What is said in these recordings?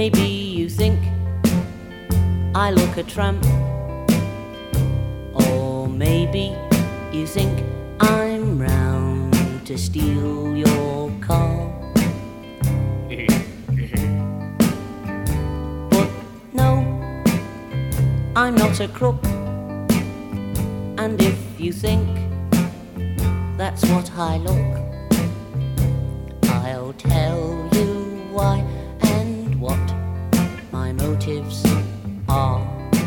Maybe you think I look a tramp, or maybe you think I'm round to steal your car. But no, I'm not a crook, and if you think that's what I look, I'll tell you why and what my motives are.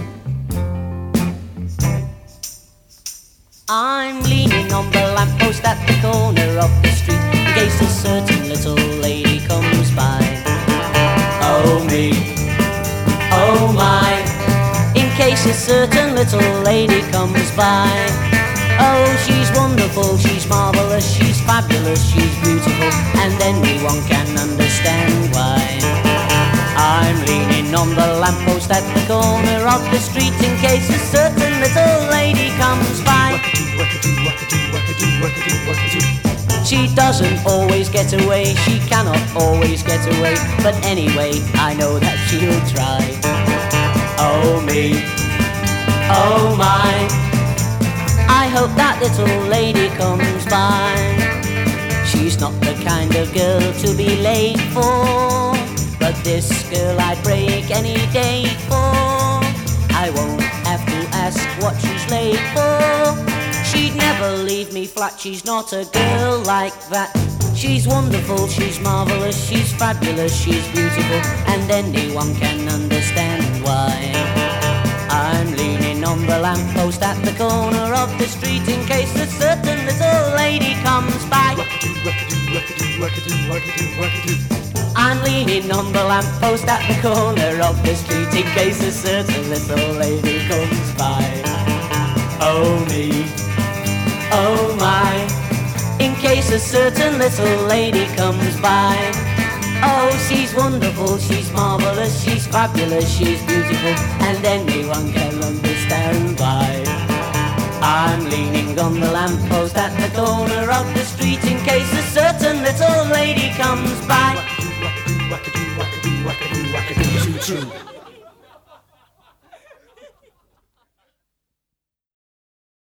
I'm leaning on the lamppost at the corner of the street in case a certain little lady comes by. Oh me, oh my, in case a certain little lady comes by. Oh, she's wonderful, she's marvellous, she's fabulous, she's beautiful, and anyone can understand why. I'm leaning on the lamppost at the corner of the street in case a certain little lady comes by. She doesn't always get away, she cannot always get away, but anyway, I know that she'll try. Oh me, oh my, I hope that little lady comes by. She's not the kind of girl to be late for, but this girl I'd break any day for. I won't have to ask what she's late for. She'd never leave me flat, she's not a girl like that. She's wonderful, she's marvellous, she's fabulous, she's beautiful, and anyone can understand why. I'm leaning on the lamppost at the corner of the street in case a certain little lady comes by. I'm leaning on the lamppost at the corner of the street in case a certain little lady comes by. Oh me, oh my, in case a certain little lady comes by. Oh, she's wonderful, she's marvellous, she's fabulous, she's beautiful, and anyone can understand why. I'm leaning on the lamppost at the corner of the street in case a certain little lady comes by. Wackadoo, wackadoo, wackadoo, wackadoo, wackadoo, wackadoo, choo-choo.